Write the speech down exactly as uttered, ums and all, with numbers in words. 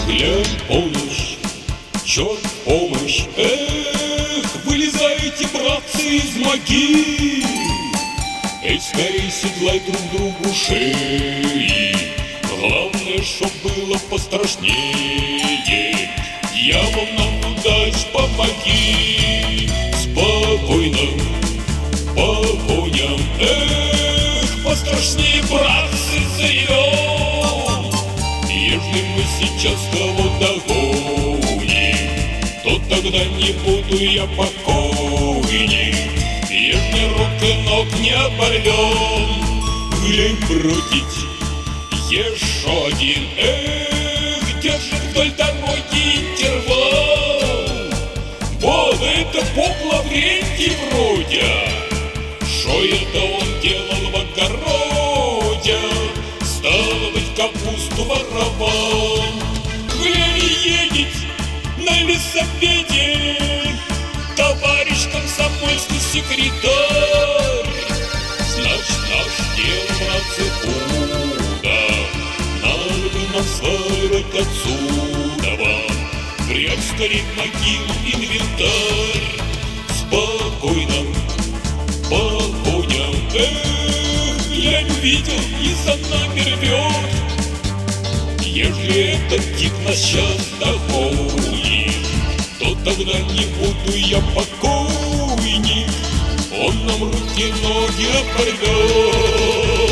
Глянь, полночь, черт в помощь. Эх, вылезайте, братцы, из могил. Эй, скорей седлай друг другу шеи. Главное, чтоб было пострашнее. Дьявол нам удач помоги. Спокойно по коням. Эх, пострашнее, братцы, зовем. Если мы сейчас кого догоним, то тогда не буду я покойник. Если рук и ног не оборвем, глянь, бродить еще один. Эх, держит вдоль дороги интервал. Вот это поп Лаврентий вроде. Шо это он делал в огороде? Стало быть, капусту воровал. Глянь, едет на лесопеде товарищ комсомольский секретарь. Значит, наш дел, братцы, худо. Надо бы нам сваливать отсюда вам. Прячь, старик, могилу, инвентарь. Спокойно по коням. Эх, я не видел и за нами рвет. Если этот тип нас сейчас догонит, то тогда не буду я покойник. Он нам руки-ноги оборвет.